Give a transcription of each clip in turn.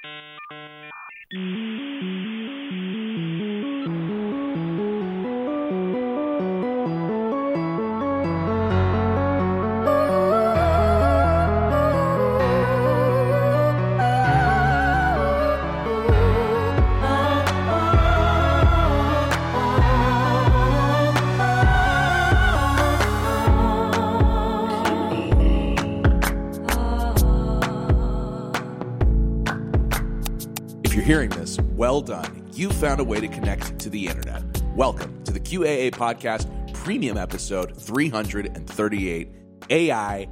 Hearing this, well done. You found a way to connect to the internet. Welcome to the QAA Podcast Premium Episode 338, AI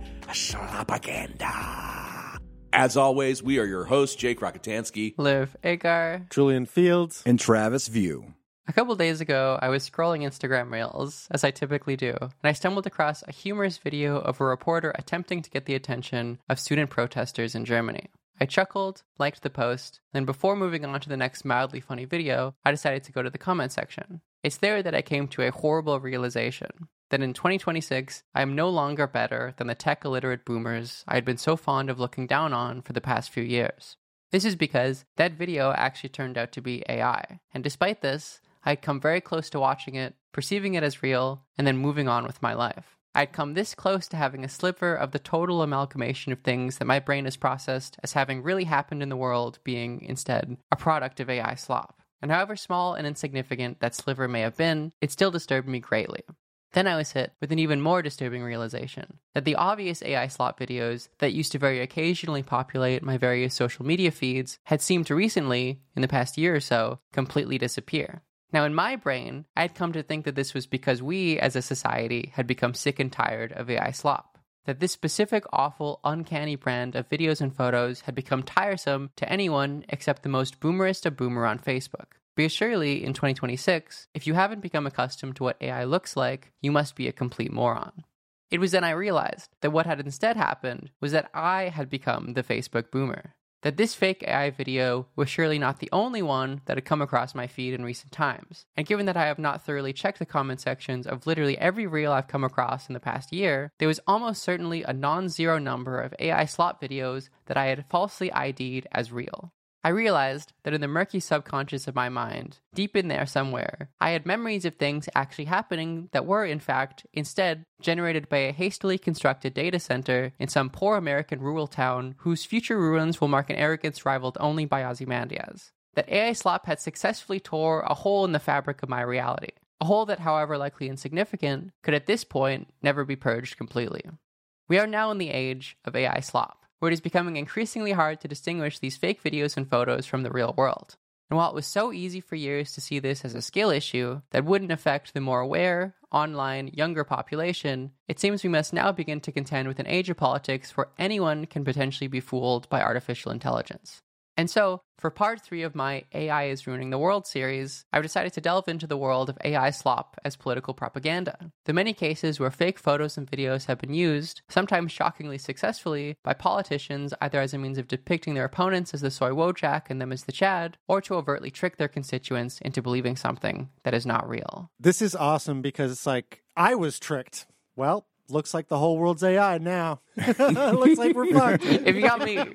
Propaganda. As always, we are your hosts, Jake Rockatansky, Liv Agar, Julian Fields, and Travis View. A couple days ago, I was scrolling Instagram Reels, as I typically do, and I stumbled across a humorous video of a reporter attempting to get the attention of student protesters in Germany. I chuckled, liked the post, and before moving on to the next mildly funny video, I decided to go to the comment section. It's there that I came to a horrible realization, that in 2026, I am no longer better than the tech-illiterate boomers I had been so fond of looking down on for the past few years. This is because that video actually turned out to be AI, and despite this, I had come very close to watching it, perceiving it as real, and then moving on with my life. I'd come this close to having a sliver of the total amalgamation of things that my brain has processed as having really happened in the world being, instead, a product of AI slop. And however small and insignificant that sliver may have been, it still disturbed me greatly. Then I was hit with an even more disturbing realization, that the obvious AI slop videos that used to very occasionally populate my various social media feeds had seemed to recently, in the past year or so, completely disappear. Now, in my brain, I had come to think that this was because we, as a society, had become sick and tired of AI slop. That this specific, awful, uncanny brand of videos and photos had become tiresome to anyone except the most boomerist of boomer on Facebook. Because surely, in 2026, if you haven't become accustomed to what AI looks like, you must be a complete moron. It was then I realized that what had instead happened was that I had become the Facebook boomer. That this fake AI video was surely not the only one that had come across my feed in recent times. And given that I have not thoroughly checked the comment sections of literally every reel I've come across in the past year, there was almost certainly a non-zero number of AI slop videos that I had falsely ID'd as real. I realized that in the murky subconscious of my mind, deep in there somewhere, I had memories of things actually happening that were, in fact, instead generated by a hastily constructed data center in some poor American rural town whose future ruins will mark an arrogance rivaled only by Ozymandias. That AI slop had successfully tore a hole in the fabric of my reality. A hole that, however likely insignificant, could at this point never be purged completely. We are now in the age of AI slop, where it is becoming increasingly hard to distinguish these fake videos and photos from the real world. And while it was so easy for years to see this as a skill issue that wouldn't affect the more aware, online, younger population, it seems we must now begin to contend with an age of politics where anyone can potentially be fooled by artificial intelligence. And so, for part 3 of my AI is Ruining the World series, I've decided to delve into the world of AI slop as political propaganda. The many cases where fake photos and videos have been used, sometimes shockingly successfully, by politicians either as a means of depicting their opponents as the soy wojak and them as the Chad, or to overtly trick their constituents into believing something that is not real. This is awesome because it's like, I was tricked. Well, looks like the whole world's AI now. Looks like we're fucked. If you got me...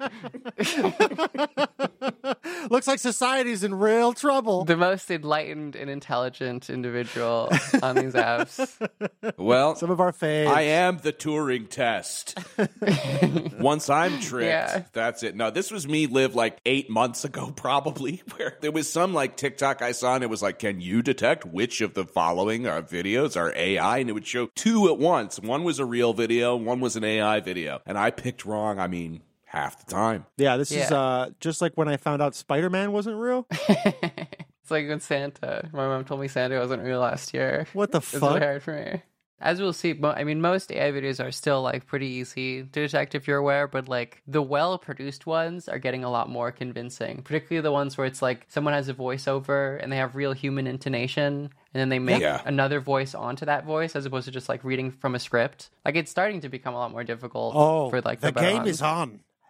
Looks like society's in real trouble. The most enlightened and intelligent individual on these apps. Well, Some of our faves. I am the Turing test. Once I'm tricked, that's it. No, this was me live like 8 months ago, probably, where there was some like TikTok I saw and it was like, can you detect which of the following are videos are AI? And it would show 2 at once. One was a real video, one was an AI video. And I picked wrong, half the time. Yeah, this is just like when I found out Spider-Man wasn't real. It's like when Santa. My mom told me Santa wasn't real last year. What the It's fuck? really hard for me. As we'll see, most AI videos are still like pretty easy to detect if you're aware, but like the well-produced ones are getting a lot more convincing. Particularly the ones where it's like someone has a voiceover and they have real human intonation, and then they make another voice onto that voice as opposed to just like reading from a script. Like it's starting to become a lot more difficult for like the better game ones. is on.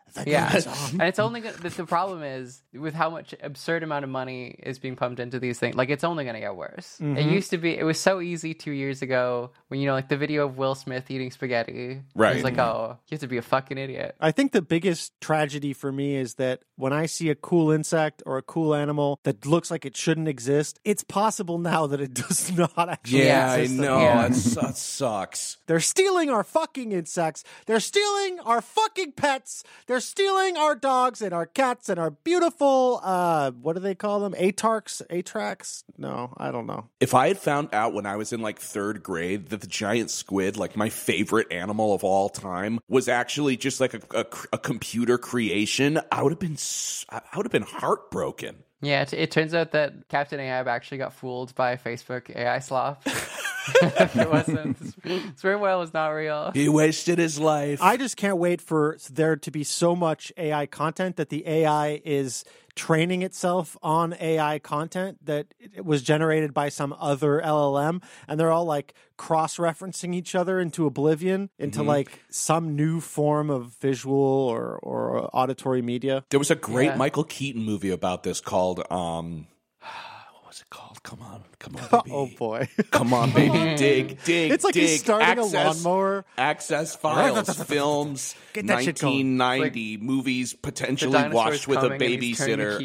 And it's only the problem is with how much absurd amount of money is being pumped into these things. Like, it's only going to get worse. It was so easy 2 years ago when, like the video of Will Smith eating spaghetti. Right. It's like, oh, you have to be a fucking idiot. I think the biggest tragedy for me is that when I see a cool insect or a cool animal that looks like it shouldn't exist, it's possible now that it does not actually exist. I know. Yeah. That sucks. They're stealing our fucking insects. They're stealing our fucking pets. They're stealing our dogs and our cats and our beautiful, what do they call them? Atrax? No, I don't know. If I had found out when I was in like 3rd grade that the giant squid, like my favorite animal of all time, was actually just like a computer creation, I would have been heartbroken. Yeah, it turns out that Captain Ahab actually got fooled by Facebook AI slop. It wasn't. Sperm whale was not real. He wasted his life. I just can't wait for there to be so much AI content that the AI is training itself on AI content that it was generated by some other LLM, and they're all like cross-referencing each other into oblivion, into like some new form of visual or auditory media. There was a great Michael Keaton movie about this called what was it called? Come on, baby. Oh boy. Come on, baby. Dig. It's like he's starting a lawnmower. Access files, films, Get that shit going. 1990 movies potentially watched with a babysitter.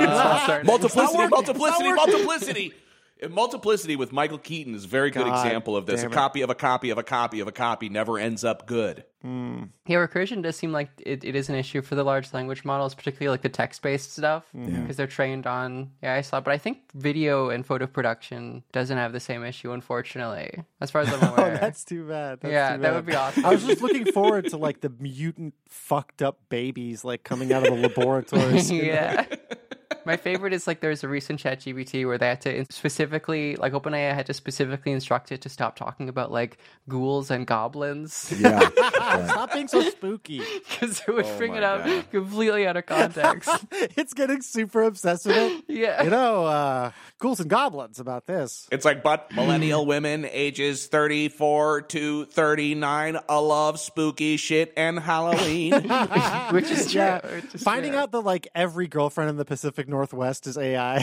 Multiplicity. Multiplicity with Michael Keaton is a very good example of this. A copy of a copy of a copy of a copy never ends up good. Yeah, recursion does seem like it is an issue for the large language models, particularly like the text-based stuff, because they're trained on AI slop. But I think video and photo production doesn't have the same issue, unfortunately, as far as I'm aware. Oh, that's too bad. That would be awesome. I was just looking forward to like the mutant fucked up babies like coming out of the laboratories. Yeah. My favorite is like there's a recent ChatGPT where they had to specifically, like OpenAI had to specifically instruct it to stop talking about like ghouls and goblins. Yeah. Stop being so spooky. Because it would bring it out completely out of context. It's getting super obsessed with it. Yeah. You know, ghouls and goblins about this. It's like, but millennial women ages 34 to 39 love spooky shit and Halloween. Which is true. Yeah. Finding out that like every girlfriend in the Pacific Northwest is AI.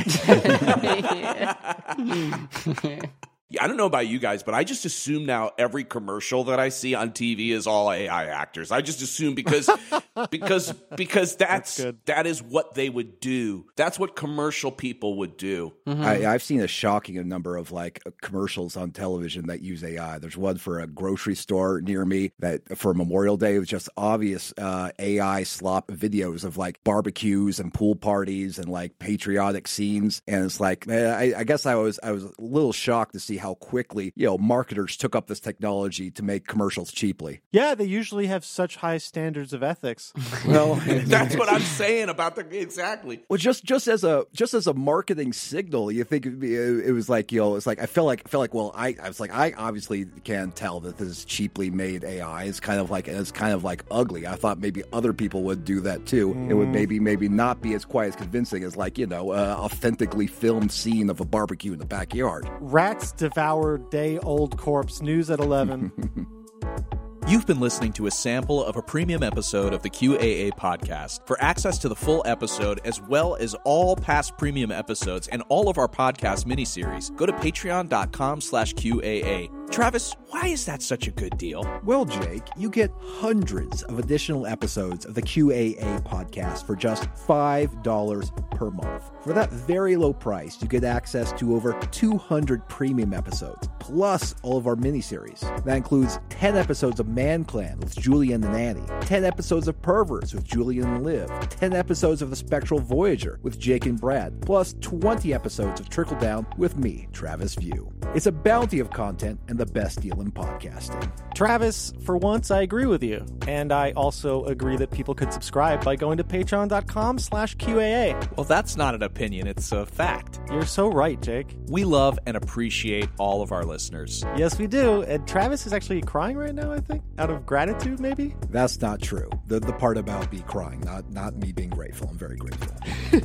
Yeah, I don't know about you guys, but I just assume now every commercial that I see on TV is all AI actors. I just assume because that is what they would do. That's what commercial people would do. I've seen a shocking number of like commercials on television that use AI. There's one for a grocery store near me that for Memorial Day, it was just obvious AI slop videos of like barbecues and pool parties and like patriotic scenes. And it's like, I guess I was a little shocked to see how quickly, marketers took up this technology to make commercials cheaply. Yeah, they usually have such high standards of ethics. Well, that's what I'm saying about exactly. Well, just as a marketing signal, you think it was like, it's like I felt like I obviously can tell that this is cheaply made AI. It's kind of like ugly. I thought maybe other people would do that too. It would maybe not be as quite as convincing as like authentically filmed scene of a barbecue in the backyard. Rats devour day-old corpse. News at 11. You've been listening to a sample of a premium episode of the QAA podcast. For access to the full episode, as well as all past premium episodes and all of our podcast miniseries, go to patreon.com/QAA. Travis, why is that such a good deal? Well, Jake, you get hundreds of additional episodes of the QAA podcast for just $5 per month. For that very low price, you get access to over 200 premium episodes, plus all of our miniseries. That includes 10 episodes of Man Clan with Julian and Annie, 10 episodes of Perverts with Julian and Liv, 10 episodes of The Spectral Voyager with Jake and Brad, plus 20 episodes of Trickle Down with me, Travis View. It's a bounty of content and the best deal in podcasting. Travis, for once, I agree with you. And I also agree that people could subscribe by going to patreon.com/QAA. Well, that's not an opinion, it's a fact. You're so right, Jake. We love and appreciate all of our listeners. Yes, we do. And Travis is actually crying right now, I think, out of gratitude, maybe? That's not true. The part about me crying, not me being grateful. I'm very grateful.